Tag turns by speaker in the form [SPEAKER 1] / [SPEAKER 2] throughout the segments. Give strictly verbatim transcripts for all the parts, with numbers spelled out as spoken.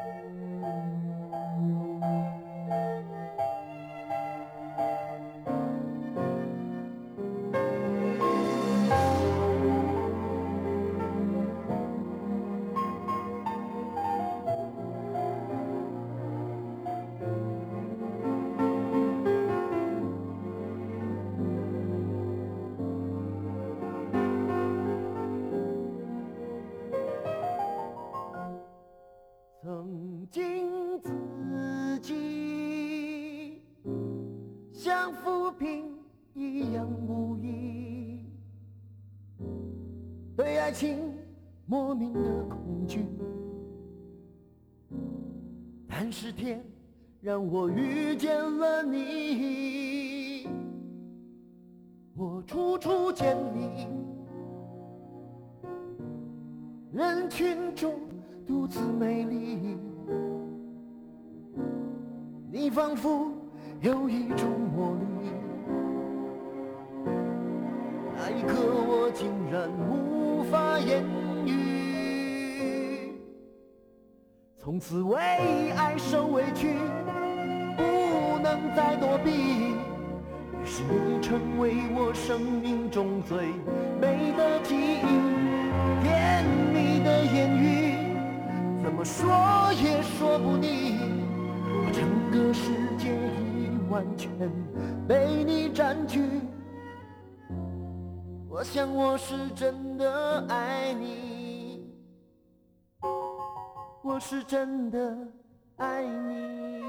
[SPEAKER 1] 曾经自己像浮萍一样无依，对爱情莫名的恐惧，但是天让我遇见了你，我处处见你，人群中独自美丽，你仿佛有一种魔力，那一刻我竟然无法言语，从此为爱受委屈，不能再躲避，于是你成为我生命中最美的记忆，甜蜜的言语怎么说也说不腻，我整个世界已完全被你占据，我想我是真的爱你，我是真的爱你。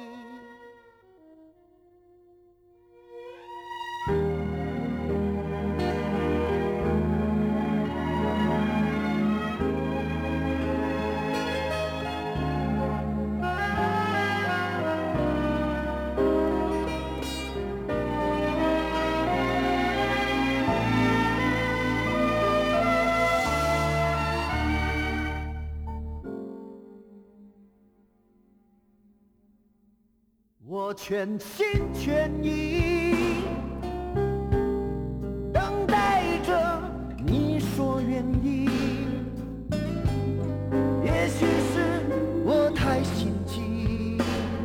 [SPEAKER 1] 我全心全意等待着你说愿意，也许是我太心急，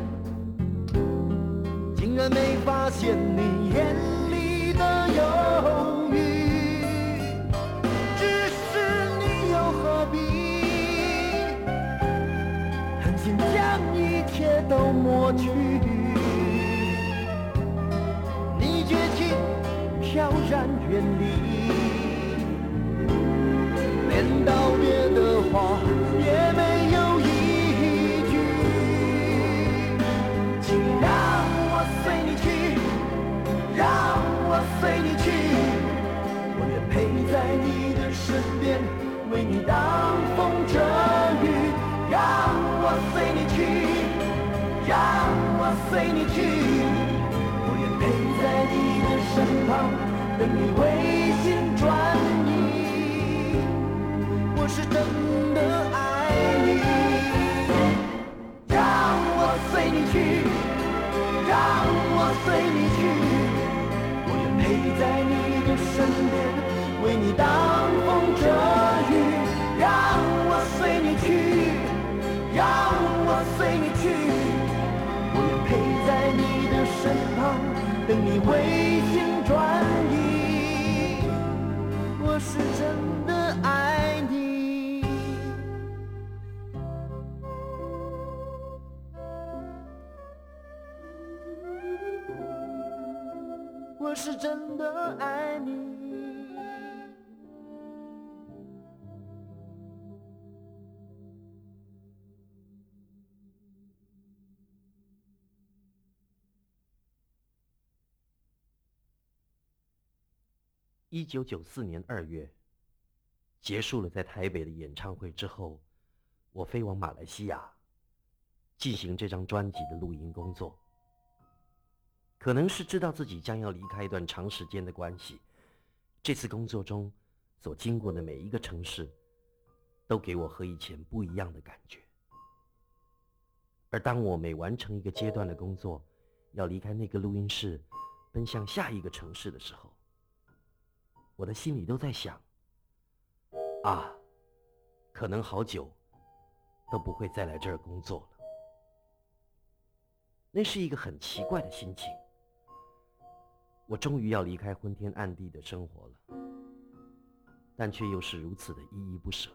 [SPEAKER 1] 竟然没发现你眼里的犹豫，只是你又何必狠心将一切都抹去，你绝情飘然远离，连道别的话也没有一句，请让我随你去，让我随你去，我愿陪在你的身边，为你挡风遮雨，让我随你去，让我随你去，我愿陪在你的身旁，等你回心转意，我是真的爱你，让我随你去，让我随你去，我愿陪在你的身边，为你挡风遮雨，让我随你去，让我随你去，我愿陪在你的身旁，等你回心转意，我是真的爱你，我是真的爱你。
[SPEAKER 2] 一九九四年二月，结束了在台北的演唱会之后，我飞往马来西亚，进行这张专辑的录音工作。可能是知道自己将要离开一段长时间的关系，这次工作中所经过的每一个城市，都给我和以前不一样的感觉。而当我每完成一个阶段的工作，要离开那个录音室，奔向下一个城市的时候，我的心里都在想，啊，可能好久都不会再来这儿工作了。那是一个很奇怪的心情。我终于要离开昏天暗地的生活了，但却又是如此的依依不舍，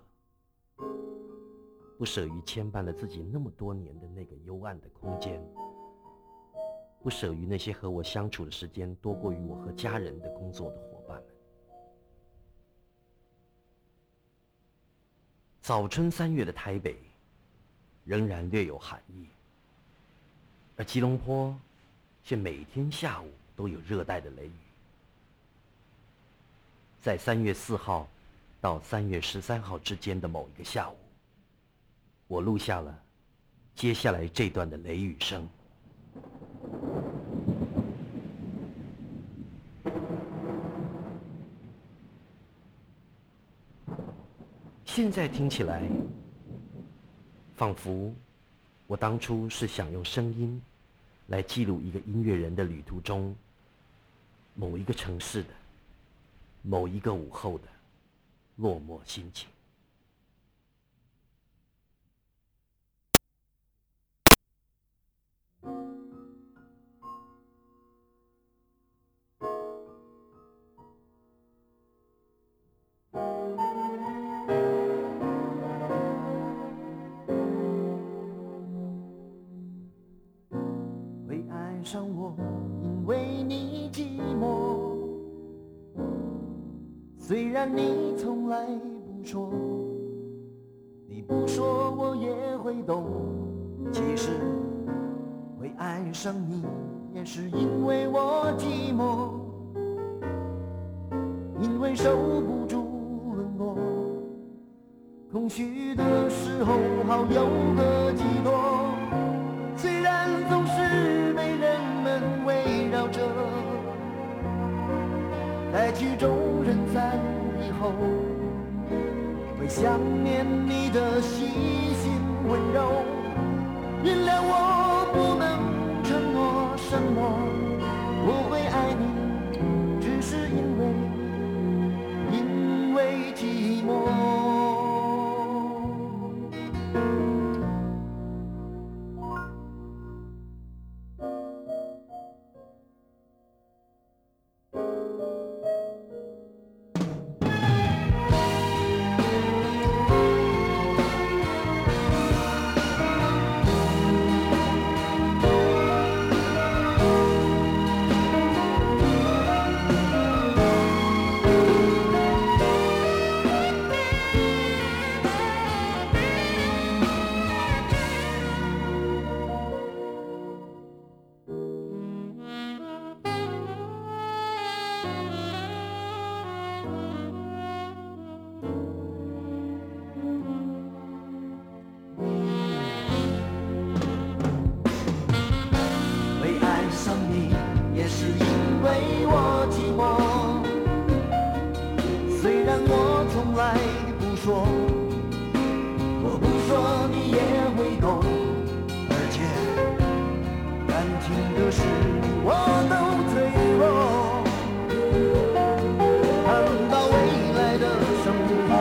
[SPEAKER 2] 不舍于牵绊了自己那么多年的那个幽暗的空间，不舍于那些和我相处的时间多过于我和家人的工作的伙伴们。早春三月的台北仍然略有寒意，而吉隆坡却每天下午都有热带的雷雨。在三月四号到三月十三号之间的某一个下午，我录下了接下来这段的雷雨声。现在听起来，仿佛我当初是想用声音来记录一个音乐人的旅途中某一个城市的某一个午后的落寞心情。
[SPEAKER 1] 会爱上我，因为你寂寞。虽然你从来不说，你不说我也会懂。其实会爱上你，也是因为我寂寞，因为守不住冷落，空虚的时候好有个寄托。虽然总是被人们围绕着，在曲终人散以后，会想念你的细心温柔。原谅我不能承诺什么，我会爱你，只是因为因为寂寞。我不说你也会懂，而且感情的事我都脆弱。谈到未来的生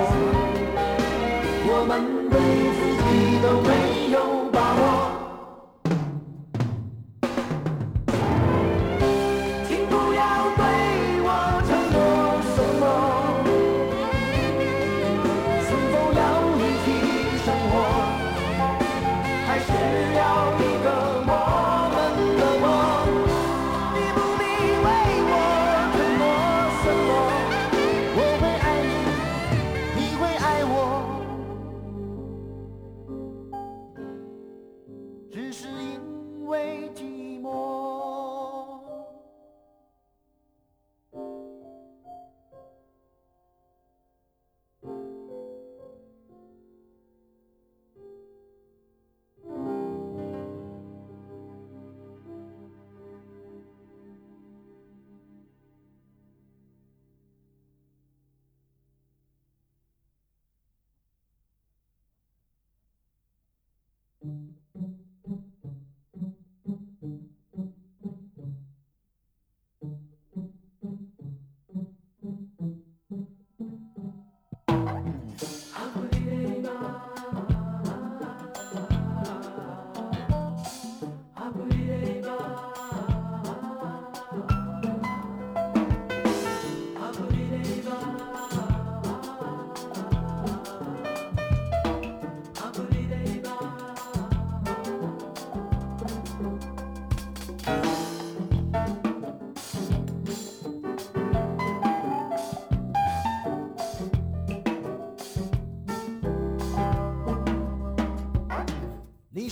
[SPEAKER 1] 活，我们对自己都没有把握。请不要对我承诺什么。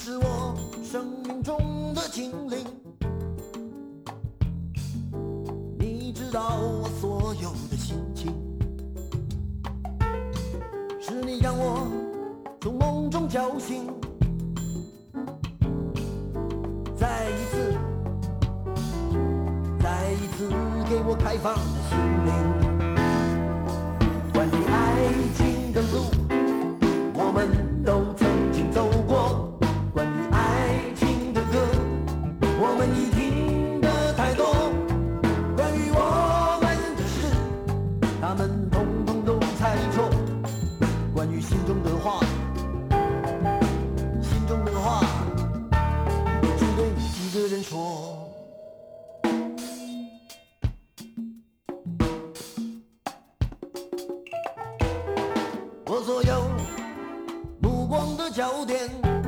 [SPEAKER 1] 是我生命中的精灵，你知道我所有的心情，是你让我从梦中叫醒，再一次再一次给我开放的心灵。关于爱情的路我们都曾经走过，关于爱情的歌我们已听得太多，关于我们的事他们统统都猜错，关于心中的话心中的话只对几个人说。我所有目光的焦点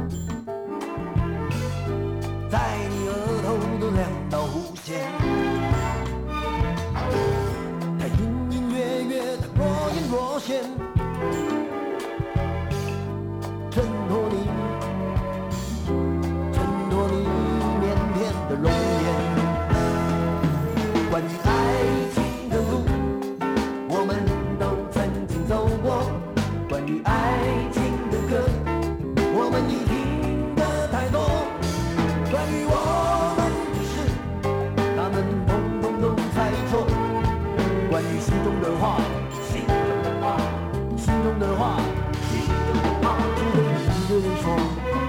[SPEAKER 1] 在你额头的两道弧线，它隐隐约约，它若隐若现，衬托你衬托你腼腆的容颜。关于爱情的路我们都曾经走过，关于爱情的歌我们已听得太多，关于我们的事他们统统都猜错，关于心中的话心中的话心中的话心中的话只对一个人说。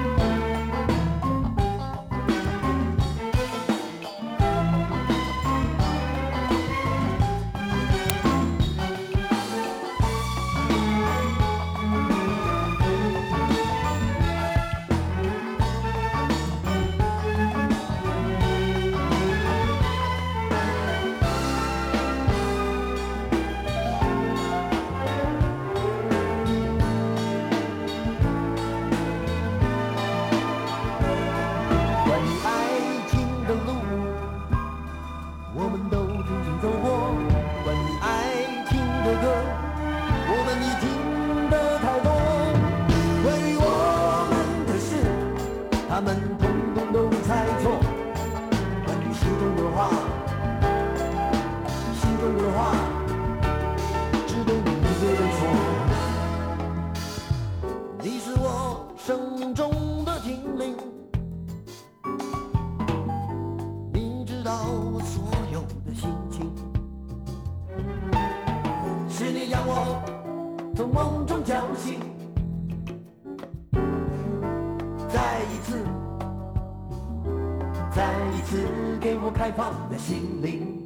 [SPEAKER 1] 他们统统都猜错，关于心中的话心中的话只对你一个人说。你是我生命中的精灵，你知道我所有的心情，是你让我从梦中叫醒，再一次再一次给我开放的心灵。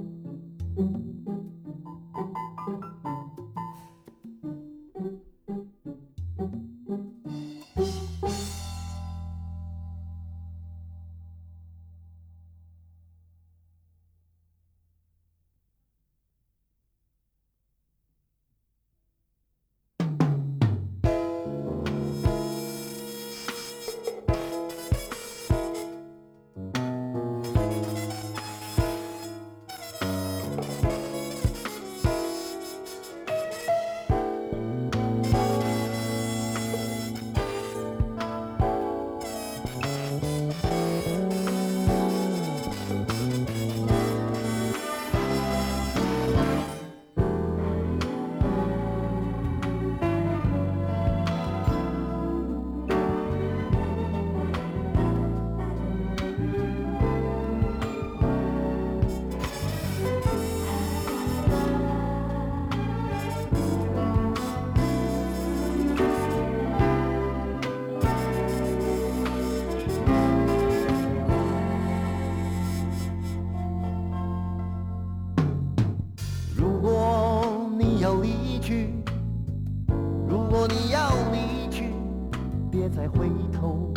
[SPEAKER 1] 再回头，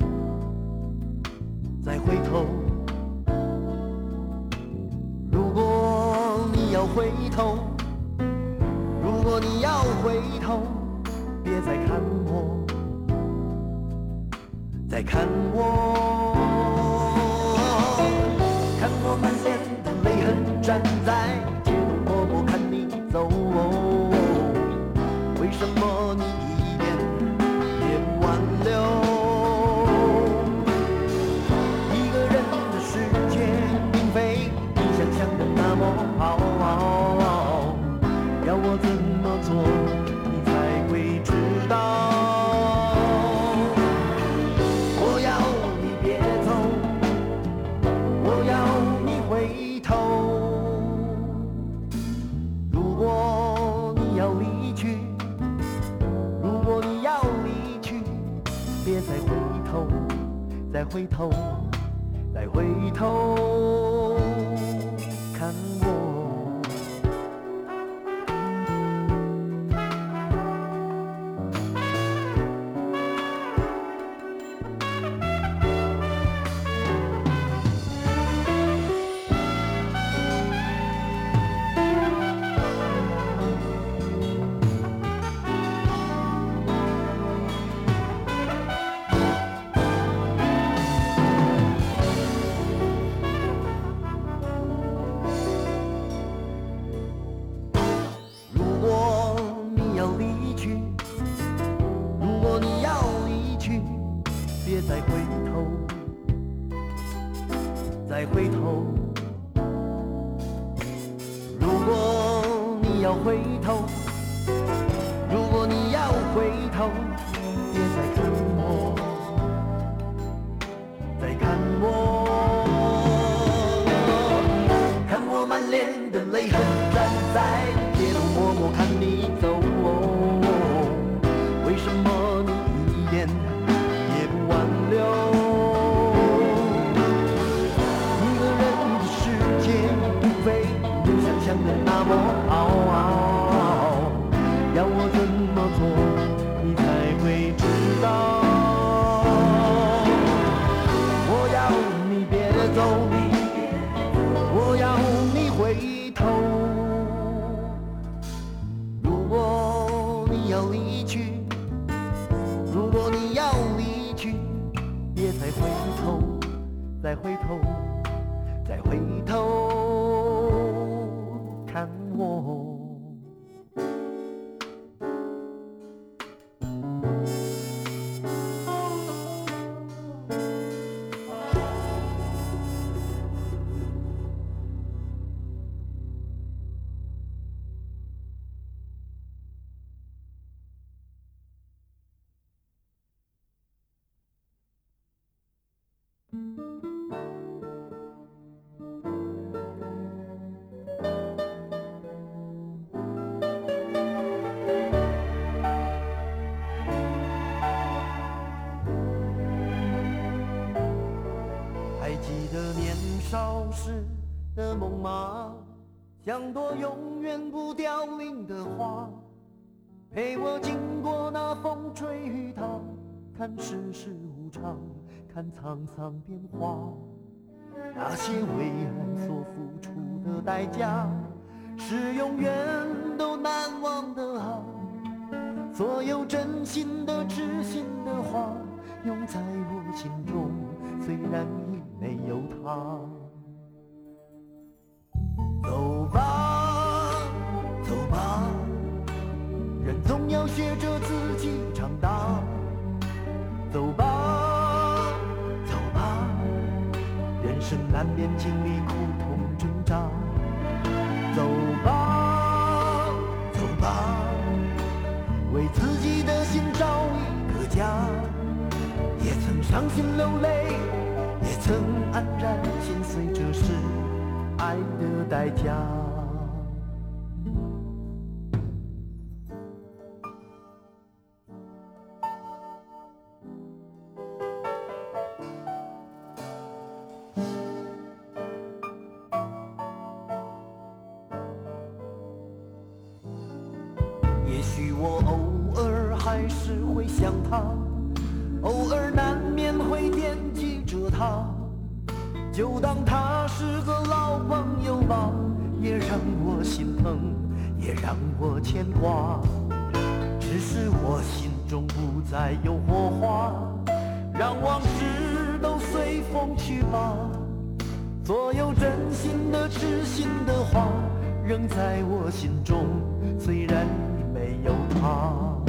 [SPEAKER 1] 再回头。如果你要回头，如果你要回头，别再看我，再看我，看我满脸的泪痕站在街头默默看你走。为什么你一点也不挽留？ 头，再回头，再回头看我。再回头，再回头。如果你要回头，如果你要回头，别再看我，再看我，看我满脸的泪痕站在街头默默看你走。为什么你一点也不挽留？一个人的世界并非你想象的那么好，要我怎么做你才会知道？我要你别走，我要你回头。如果你要离去，如果你要离去，别再回头，再回头，再回头看我。还记得年少时的梦吗？像朵永远不凋零的花，陪我经过那风吹雨打，看世事无常，看沧桑变化。那些为爱所付出的代价，是永远都难忘的啊！所有真心的痴心的话，永在我心中，虽然已没有他。走吧，走吧，人总要学着自己长大。走吧，走吧，人生难免经历苦痛挣扎。走吧，走吧，为自己的心找一个家。也曾伤心流泪，也曾黯然心碎，这是爱的代价。也许我偶尔还是会想他，偶尔难免会惦记着他，就当他是个老朋友吧，也让我心疼，也让我牵挂。只是我心中不再有火花，让往事都随风去吧。所有真心的痴心的话，仍在我心中，虽然已没有他。